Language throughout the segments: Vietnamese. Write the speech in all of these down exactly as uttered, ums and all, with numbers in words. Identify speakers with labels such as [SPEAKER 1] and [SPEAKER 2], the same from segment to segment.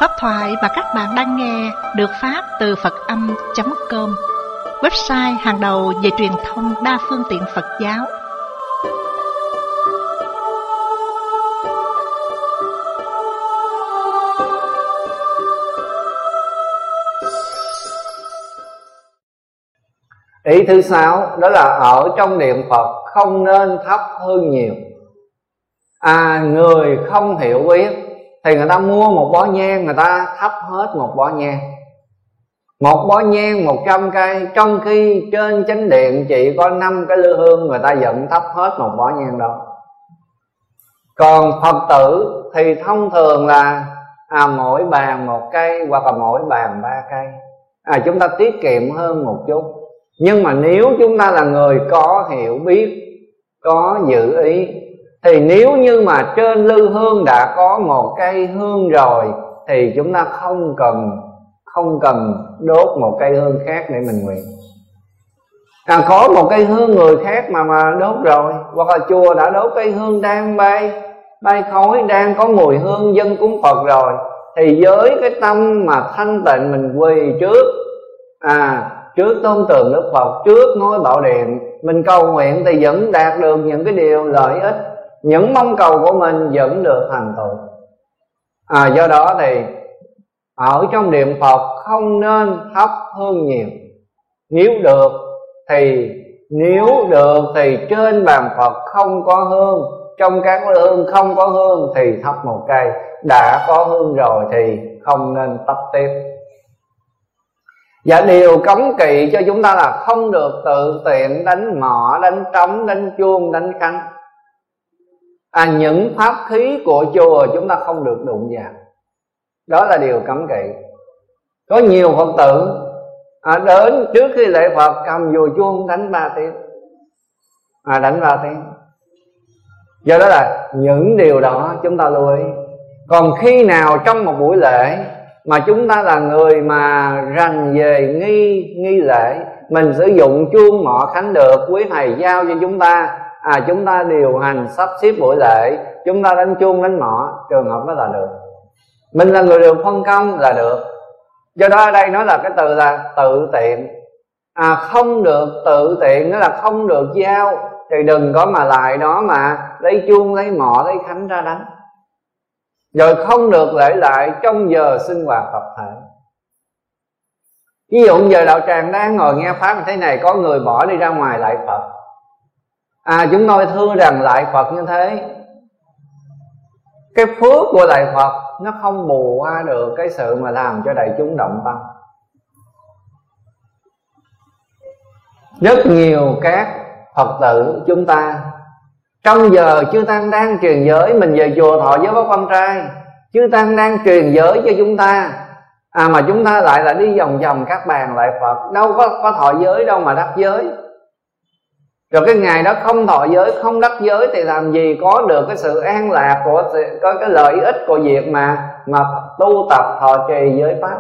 [SPEAKER 1] Pháp thoại mà các bạn đang nghe được phát từ Phật Âm chấm com, website hàng đầu về truyền thông đa phương tiện Phật giáo.
[SPEAKER 2] Ý thứ sáu đó là ở trong niệm Phật không nên thắp hương nhiều. À, người không hiểu biết thì người ta mua một bó nhang, người ta thắp hết một bó nhang, một bó nhang một trăm cây, trong khi trên chánh điện chỉ có năm cái lư hương, người ta vẫn thắp hết một bó nhang đó. Còn Phật tử thì thông thường là à, mỗi bàn một cây hoặc là mỗi bàn ba cây. À, chúng ta tiết kiệm hơn một chút. Nhưng mà nếu chúng ta là người có hiểu biết, có dự ý, thì nếu như mà trên lư hương đã có một cây hương rồi thì chúng ta không cần không cần đốt một cây hương khác để mình nguyện. À, có một cây hương người khác mà mà đốt rồi, hoặc là chùa đã đốt cây hương đang bay bay khói, đang có mùi hương dân cúng Phật rồi, thì với cái tâm mà thanh tịnh mình quỳ trước à trước tôn tượng Đức Phật, trước ngôi Bảo Điện, mình cầu nguyện thì vẫn đạt được những cái điều lợi ích, những mong cầu của mình vẫn được thành tựu. À, do đó thì ở trong niệm Phật không nên thắp hương nhiều. Nếu được thì nếu được thì trên bàn Phật không có hương, trong các hương không có hương thì thắp một cây, đã có hương rồi thì không nên thắp tiếp. Và điều cấm kỵ cho chúng ta là không được tự tiện đánh mõ, đánh trống, đánh chuông, đánh khánh. À, những pháp khí của chùa chúng ta không được đụng vào, đó là điều cấm kỵ. Có nhiều Phật tử à, đến trước khi lễ Phật cầm dùi chuông đánh ba tiếng, à, đánh ba tiếng. Do đó là những điều đó chúng ta lưu ý. Còn khi nào trong một buổi lễ mà chúng ta là người mà rành về nghi nghi lễ, mình sử dụng chuông mõ khánh được, quý thầy giao cho chúng ta, à, chúng ta điều hành sắp xếp buổi lễ, chúng ta đánh chuông đánh mõ, trường hợp đó là được. Mình là người được phân công là được. Do đó ở đây nói là cái từ là tự tiện. À, không được tự tiện, nghĩa là không được giao, thì đừng có mà lại đó mà lấy chuông, lấy mõ, lấy khánh ra đánh. Rồi không được lễ lại trong giờ sinh hoạt tập thể. Ví dụ giờ đạo tràng đang ngồi nghe pháp như thế này, có người bỏ đi ra ngoài lại Phật. À, chúng tôi thưa rằng lại Phật như thế, cái phước của lại Phật nó không bù qua được cái sự mà làm cho đại chúng động tâm. Rất nhiều các Phật tử chúng ta trong giờ chư tăng đang truyền giới, mình về chùa thọ giới Pháp Quan Trai, chư tăng đang truyền giới cho chúng ta, à mà chúng ta lại là đi vòng vòng các bàn lại Phật, đâu có, có thọ giới đâu mà đắc giới. Rồi cái ngày đó không thọ giới, không đắc giới thì làm gì có được cái sự an lạc của, có cái lợi ích của việc mà mà tu tập thọ trì giới pháp.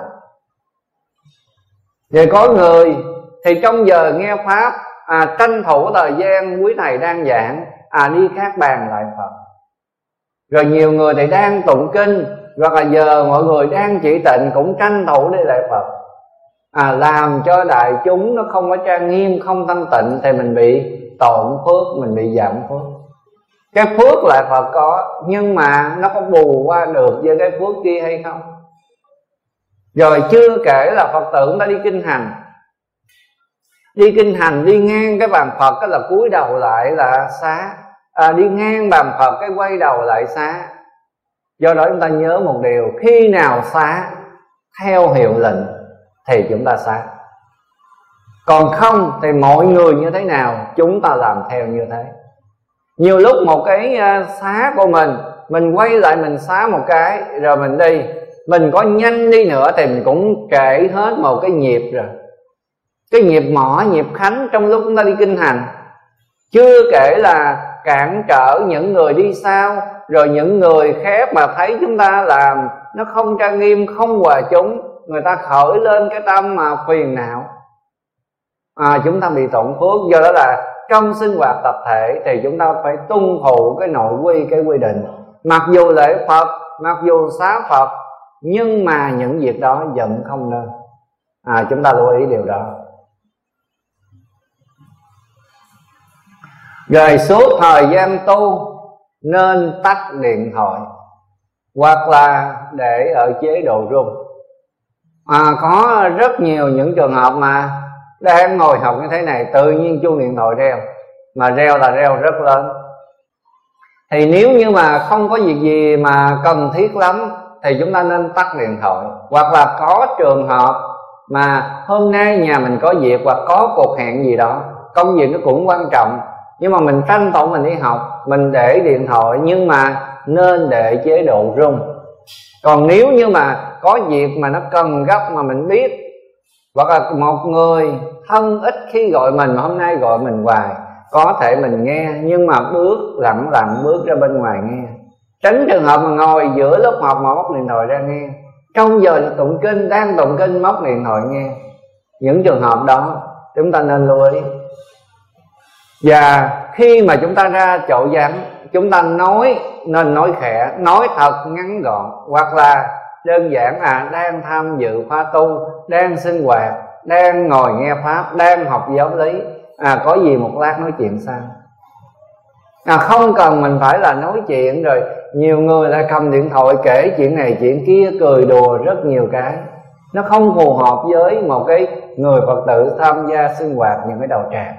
[SPEAKER 2] Rồi có người thì trong giờ nghe pháp à, tranh thủ thời gian quý thầy đang giảng, à đi các bàn lại Phật. Rồi nhiều người thì đang tụng kinh, hoặc là giờ mọi người đang chỉ tịnh cũng tranh thủ đi lại Phật, à làm cho đại chúng nó không có trang nghiêm, không thanh tịnh, thì mình bị tổn phước, mình bị giảm phước. Cái phước lại Phật có, nhưng mà nó có bù qua được với cái phước kia hay không? Rồi chưa kể là Phật tử chúng ta đi kinh hành, đi kinh hành đi ngang cái bàn Phật cái là cúi đầu lại là xá, à, đi ngang bàn Phật cái quay đầu lại xá. Do đó chúng ta nhớ một điều, khi nào xá theo hiệu lệnh thì chúng ta xá, còn không thì mọi người như thế nào chúng ta làm theo như thế. Nhiều lúc một cái xá của mình, mình quay lại mình xá một cái rồi mình đi, mình có nhanh đi nữa thì mình cũng trễ hết một cái nhịp rồi, cái nhịp mõ, nhịp khánh trong lúc chúng ta đi kinh hành. Chưa kể là cản trở những người đi sau, rồi những người khác mà thấy chúng ta làm nó không trang nghiêm, không hòa chúng, người ta khởi lên cái tâm mà phiền não, à, chúng ta bị tổn phước. Do đó là trong sinh hoạt tập thể thì chúng ta phải tuân thủ cái nội quy, cái quy định. Mặc dù lễ Phật, mặc dù xá Phật, nhưng mà những việc đó vẫn không nên. À, chúng ta lưu ý điều đó. Rồi suốt thời gian tu nên tắt điện thoại hoặc là để ở chế độ rung. À, có rất nhiều những trường hợp mà đang ngồi học như thế này, tự nhiên chuông điện thoại reo, mà reo là reo rất lớn. Thì nếu như mà không có việc gì mà cần thiết lắm thì chúng ta nên tắt điện thoại. Hoặc là có trường hợp mà hôm nay nhà mình có việc hoặc có cuộc hẹn gì đó, công việc nó cũng quan trọng, nhưng mà mình tranh thủ mình đi học, mình để điện thoại, nhưng mà nên để chế độ rung. Còn nếu như mà có việc mà nó cần gấp mà mình biết, hoặc là một người thân ít khi gọi mình mà hôm nay gọi mình hoài, có thể mình nghe nhưng mà bước lặng lặng bước ra bên ngoài nghe, tránh trường hợp mà ngồi giữa lớp học mà móc điện thoại ra nghe, trong giờ tụng kinh đang tụng kinh móc điện thoại nghe. Những trường hợp đó chúng ta nên lưu ý. Và khi mà chúng ta ra chỗ vắng, chúng ta nói nên nói khẽ, nói thật ngắn gọn, hoặc là đơn giản là đang tham dự khóa tu, đang sinh hoạt, đang ngồi nghe pháp, đang học giáo lý, à có gì một lát nói chuyện sao. À, không cần mình phải là nói chuyện rồi nhiều người lại cầm điện thoại kể chuyện này chuyện kia, cười đùa rất nhiều cái, nó không phù hợp với một cái người Phật tử tham gia sinh hoạt những cái đạo tràng.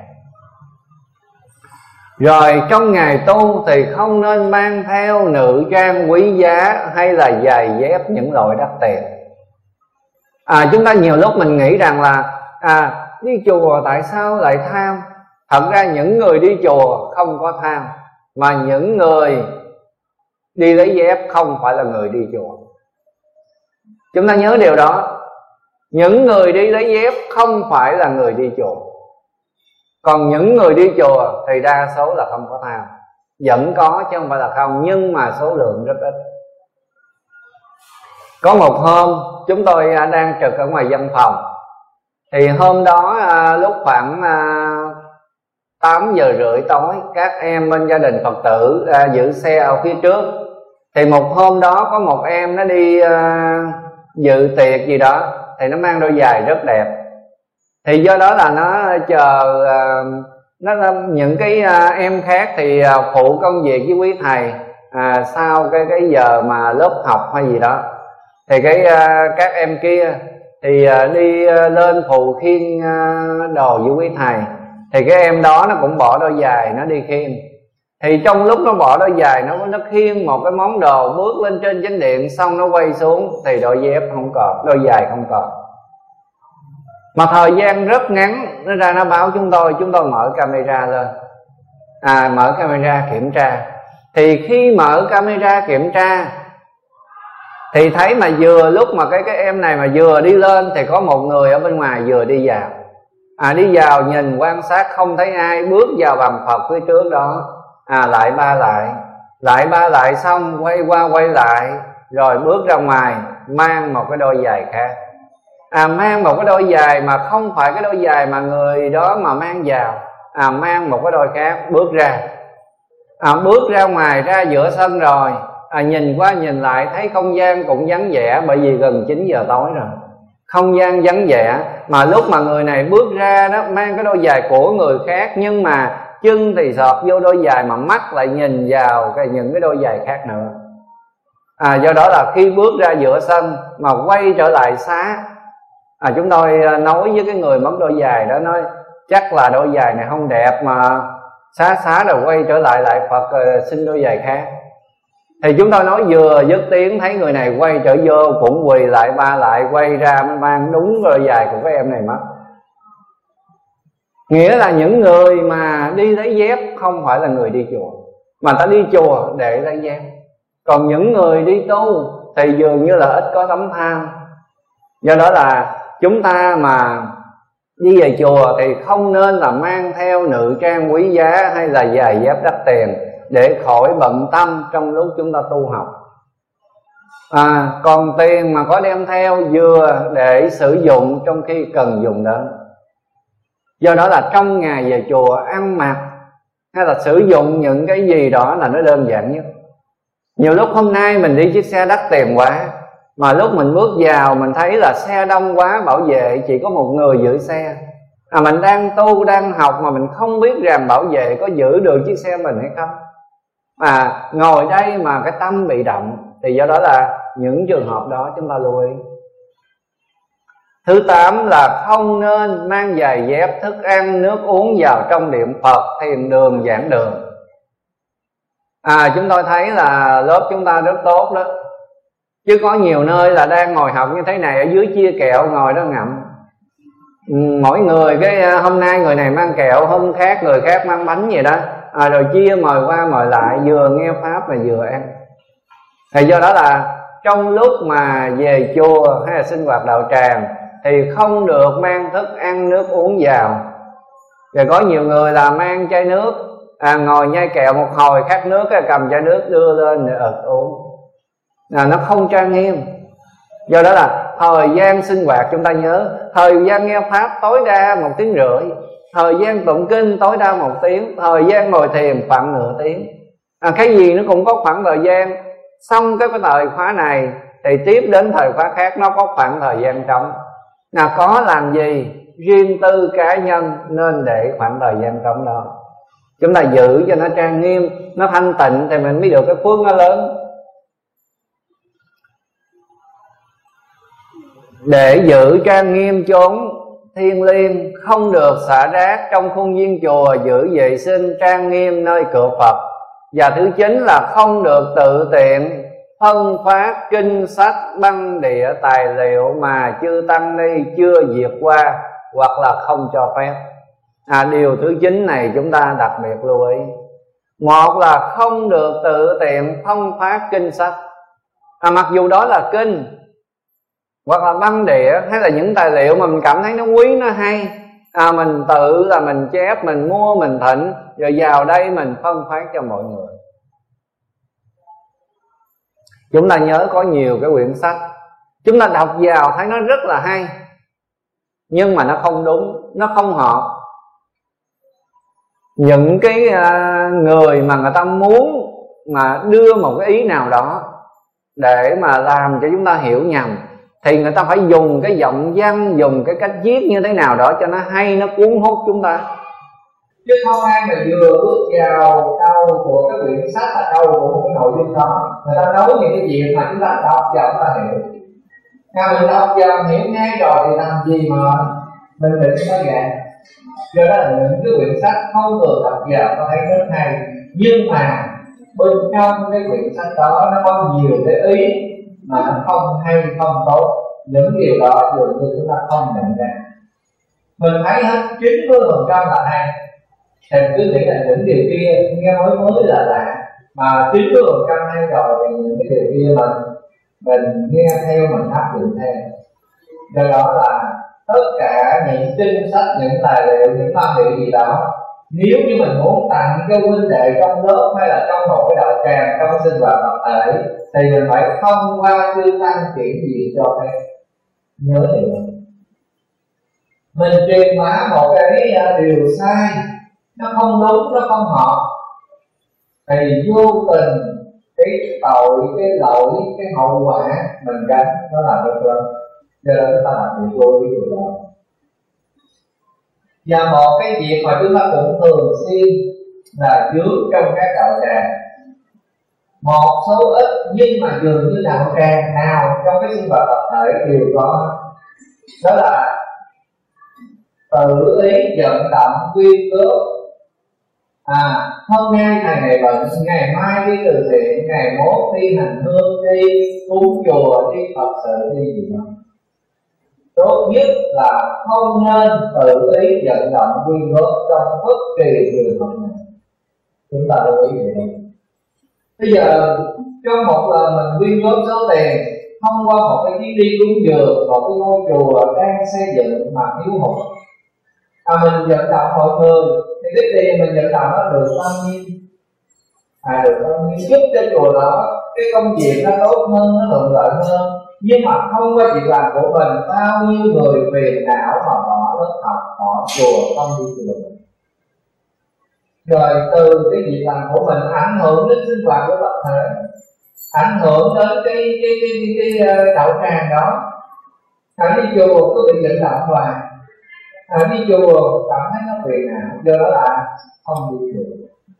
[SPEAKER 2] Rồi trong ngày tu thì không nên mang theo nữ trang quý giá hay là giày dép những loại đắt tiền. À, chúng ta nhiều lúc mình nghĩ rằng là à, đi chùa tại sao lại tham? Thật ra những người đi chùa không có tham, mà những người đi lấy dép không phải là người đi chùa. Chúng ta nhớ điều đó. Những người đi lấy dép không phải là người đi chùa, còn những người đi chùa thì đa số là không có tham. Vẫn có chứ không phải là không, nhưng mà số lượng rất ít. Có một hôm chúng tôi đang trực ở ngoài văn phòng, thì hôm đó lúc khoảng tám giờ rưỡi tối, các em bên gia đình Phật tử giữ xe ở phía trước. Thì một hôm đó có một em nó đi dự tiệc gì đó, thì nó mang đôi giày rất đẹp. Thì do đó là nó chờ nó, những cái em khác thì phụ công việc với quý thầy à, sau cái cái giờ mà lớp học hay gì đó. Thì cái các em kia thì đi lên phụ khiêng đồ với quý thầy. Thì cái em đó nó cũng bỏ đôi giày nó đi khiêng. Thì trong lúc nó bỏ đôi giày, nó nó khiêng một cái món đồ bước lên trên chánh điện, xong nó quay xuống thì đôi dép không còn, đôi giày không còn. Mà thời gian rất ngắn, nó ra nó báo chúng tôi, chúng tôi mở camera lên, à mở camera kiểm tra. Thì khi mở camera kiểm tra thì thấy mà vừa lúc mà cái cái em này mà vừa đi lên thì có một người ở bên ngoài vừa đi vào. À đi vào nhìn quan sát không thấy ai, bước vào bằng Phật phía trước đó, à lại ba lại, lại ba lại xong quay qua quay lại, rồi bước ra ngoài mang một cái đôi giày khác. À mang một cái đôi giày mà không phải cái đôi giày mà người đó mà mang vào, à mang một cái đôi khác bước ra. À bước ra ngoài, ra giữa sân rồi, à nhìn qua nhìn lại thấy không gian cũng vắng vẻ, bởi vì gần chín giờ tối rồi, không gian vắng vẻ. Mà lúc mà người này bước ra đó mang cái đôi giày của người khác, nhưng mà chân thì sọt vô đôi giày mà mắt lại nhìn vào cái những cái đôi giày khác nữa. À do đó là khi bước ra giữa sân mà quay trở lại xá, à chúng tôi nói với cái người mất đôi giày đó, nói chắc là đôi giày này không đẹp mà xá xá rồi quay trở lại lại Phật xin đôi giày khác. Thì chúng tôi nói vừa dứt tiếng thấy người này quay trở vô cũng quỳ lại ba lại, quay ra mang đúng đôi giày của cái em này mất. Nghĩa là những người mà đi lấy dép không phải là người đi chùa, mà ta đi chùa để lấy dép. Còn những người đi tu thì dường như là ít có tấm tham. Do đó là chúng ta mà đi về chùa thì không nên là mang theo nữ trang quý giá hay là giày dép đắt tiền, để khỏi bận tâm trong lúc chúng ta tu học. À, còn tiền mà có đem theo vừa để sử dụng trong khi cần dùng đến. Do đó là trong ngày về chùa ăn mặc hay là sử dụng những cái gì đó là nó đơn giản nhất. Nhiều lúc hôm nay mình đi chiếc xe đắt tiền quá, mà lúc mình bước vào mình thấy là xe đông quá, bảo vệ chỉ có một người giữ xe. À, mình đang tu, đang học mà mình không biết rằng bảo vệ có giữ được chiếc xe mình hay không. À, ngồi đây mà cái tâm bị động, thì do đó là những trường hợp đó chúng ta lưu ý. Thứ tám là không nên mang giày dép, thức ăn, nước uống vào trong điện Phật, thiền đường, giảng đường. À, chúng tôi thấy là lớp chúng ta rất tốt đó, chứ có nhiều nơi là đang ngồi học như thế này, ở dưới chia kẹo ngồi đó ngậm. Mỗi người cái hôm nay người này mang kẹo, hôm khác người khác mang bánh vậy đó, à, rồi chia mời qua mời lại, vừa nghe pháp mà vừa ăn. Thì do đó là trong lúc mà về chùa hay là sinh hoạt đạo tràng thì không được mang thức ăn nước uống vào. Rồi có nhiều người là mang chai nước, à, ngồi nhai kẹo một hồi khát nước, cầm chai nước đưa lên để ực uống, à, nó không trang nghiêm. Do đó là thời gian sinh hoạt chúng ta nhớ, thời gian nghe pháp tối đa một tiếng rưỡi, thời gian tụng kinh tối đa một tiếng, thời gian ngồi thiền khoảng nửa tiếng. À, cái gì nó cũng có khoảng thời gian. Xong cái, cái thời khóa này thì tiếp đến thời khóa khác nó có khoảng thời gian trống. Nào có làm gì riêng tư cá nhân nên để khoảng thời gian trống đó. Chúng ta giữ cho nó trang nghiêm, nó thanh tịnh thì mình mới được cái phước nó lớn. Để giữ trang nghiêm chốn thiêng liêng, không được xả rác trong khuôn viên chùa, giữ vệ sinh trang nghiêm nơi cửa Phật. Và thứ chín là không được tự tiện phân phát kinh sách, băng đĩa, tài liệu mà chư tăng ni chưa duyệt qua hoặc là không cho phép. À, điều thứ chín này chúng ta đặc biệt lưu ý. Một là không được tự tiện phân phát kinh sách, à, mặc dù đó là kinh hoặc là băng đĩa hay là những tài liệu mà mình cảm thấy nó quý, nó hay, à, mình tự là mình chép, mình mua, mình thịnh, rồi vào đây mình phân phát cho mọi người. Chúng ta nhớ có nhiều cái quyển sách chúng ta đọc vào thấy nó rất là hay, nhưng mà nó không đúng, nó không hợp. Những cái uh, người mà người ta muốn mà đưa một cái ý nào đó để mà làm cho chúng ta hiểu nhầm, thì người ta phải dùng cái giọng văn, dùng cái cách viết như thế nào đó cho nó hay, nó cuốn hút chúng ta. Chứ không ai mà vừa bước vào câu của cái quyển sách là câu của một cái nội dung đó, người ta nói những cái gì mà chúng ta đọc vào chúng ta hiểu. Nếu mình đọc vào hiểu ngay rồi thì làm gì mà mình định nó vậy. Do đó là những cái quyển sách không vừa đọc vào có thấy rất hay, nhưng mà bên trong cái quyển sách đó nó có nhiều cái ý mà nó không hay, không tốt. Những điều đó dường như chúng ta không nhận ra. Mình thấy hết chín mươi phần trăm là hay, thì cứ nghĩ là những điều kia nghe mới mới là lạ, mà chín mươi phần trăm hay rồi thì những cái điều kia mình mình nghe theo, mình áp dụng theo. Do đó là tất cả những kinh sách, những tài liệu, những văn liệu gì đó, nếu như mình muốn tặng cho huynh đệ trong lớp hay là trong một cái đạo tràng, trong sinh hoạt tập thể, thì mình phải thông qua chư tăng chuyển gì cho phép. Nhớ điều đó. Mình truyền bá một cái điều sai, nó không đúng, nó không hợp, thì vô tình cái tội, cái lỗi, cái hậu quả mình gánh nó là rất lớn. Cho nên chúng ta làm việc vô cái điều đó. Và một cái việc mà chúng ta cũng thường xuyên là trước trong các đạo tràng, một số ít nhưng mà dường như đạo tràng nào trong cái sinh hoạt tập thể đều có, đó là tự ý vận động quyên góp. À, hôm nay thầy này bệnh, ngày mai đi từ thiện, ngày mốt đi hành hương, đi cúng chùa, đi Phật sự, đi gì đó. Tốt nhất là không nên tự ý vận động quyên góp trong bất kỳ trường hợp nào. Chúng ta lưu ý vậy. Bây giờ trong một lần mình quyên góp số tiền thông qua một cái chuyến đi cúng dường, một cái ngôi chùa đang xây dựng mà thiếu hụt, à, mình vận động mọi người thì cái tiền mình vận động nó được bao nhiêu, à, được bao nhiêu giúp cho chùa đó cái công việc nó tốt hơn, nó thuận lợi hơn. Nhưng mà không qua việc làm của mình, bao nhiêu người phiền não mà bỏ lớp học, bỏ chùa, không đi chùa. Rồi từ cái việc làm của mình ảnh hưởng đến sinh hoạt của tập thể,
[SPEAKER 3] ảnh hưởng đến cái cái cái cái, cái đạo tràng đó. Ảnh đi chùa cứ bị vận động hoài, ảnh đi chùa cảm thấy nó phiền não, do đó là không đi chùa.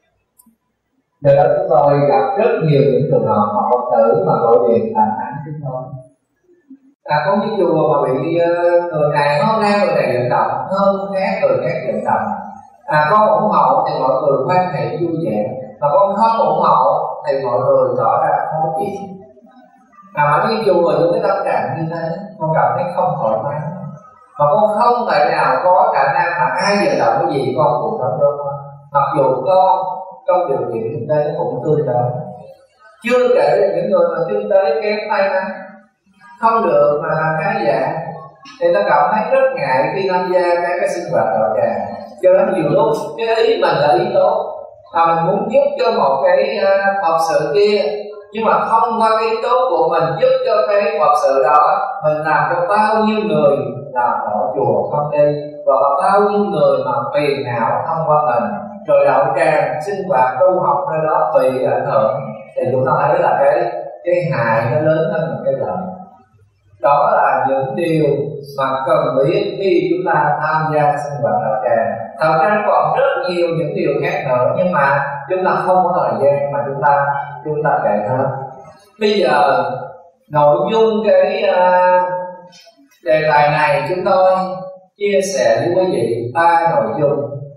[SPEAKER 3] Do đó chúng tôi gặp rất nhiều những trường hợp mà Phật tử mà gọi điện là ảnh chúng tôi. À, có những chùa mà bị uh, người này hôm nay người này vận động hơn khác, người khác vận động. À, con ủng hộ thì mọi người quan hệ vui vẻ, mà con không ủng hộ thì mọi người tỏ ra khó chịu. À, mà đi chùa những cái tâm trạng như thế, con cảm thấy không thoải mái, mà con không thể nào có khả năng mà ai vận động cái gì con cũng không được. Mặc dù con trong điều kiện kinh tế cũng tương đối, chưa kể là những người mà kinh tế kém tay năng không được mà làm cái dạng thì ta cảm thấy rất ngại khi tham gia các cái sinh hoạt đạo tràng. Cho nên nhiều lúc cái ý mình là ý tốt, mà mình muốn giúp cho một cái uh, Phật sự kia, nhưng mà không qua cái ý tốt của mình giúp cho cái Phật sự đó, mình làm cho bao nhiêu người làm ở chùa không đi, và bao nhiêu người mà phiền não thông qua mình, rồi đạo tràng sinh hoạt tu học nơi đó bị ảnh hưởng, thì chúng ta thấy là cái cái hại nó lớn hơn một cái lợi. Đó là những điều mà cần biết khi chúng ta tham gia sinh hoạt đạo tràng. Thật ra còn rất nhiều những điều khác nữa, nhưng mà chúng ta không có thời gian mà chúng ta chúng ta kể hết. Bây giờ nội dung cái uh, đề tài này chúng tôi chia sẻ với quý vị ba nội dung.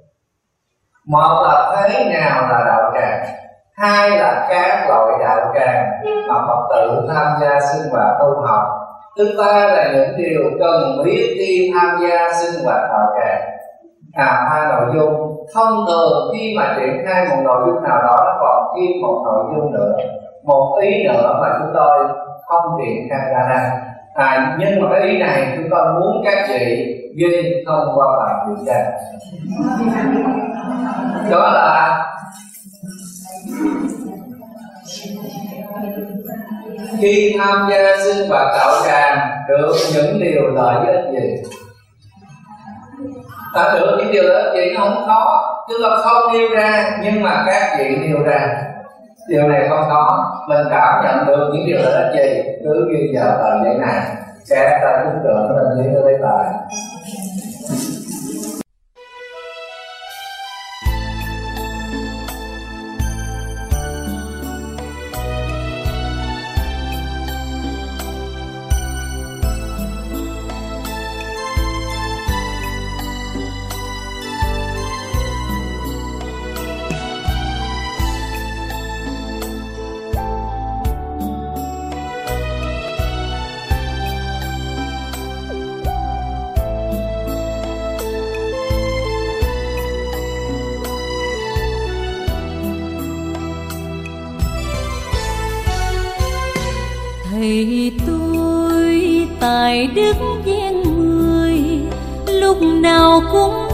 [SPEAKER 3] Một là thế nào là đạo tràng, hai là các loại đạo tràng mà Phật tử tham gia sinh hoạt tu học, thứ ba là những điều cần biết khi tham gia sinh hoạt đạo tràng. À, hai nội dung. Thông thường khi mà triển khai một nội dung nào đó, nó còn thêm một nội dung nữa, một ý nữa mà chúng tôi không triển khai ra đây. À, nhưng mà cái ý này chúng tôi muốn các chị ghi thông qua bài kiểm tra. Đó là khi tham gia sinh hoạt đạo tràng được những điều lợi ích gì? Ta được những điều lợi ích gì nó không khó, chúng ta không nêu ra, nhưng mà các chị nêu ra. Điều này không khó, mình cảm nhận được những điều lợi ích gì, cứ ghi vào tờ giấy này. Các ta cũng được nó lên giấy nó lấy bài.
[SPEAKER 4] Thầy tôi tài đức gian người, lúc nào cũng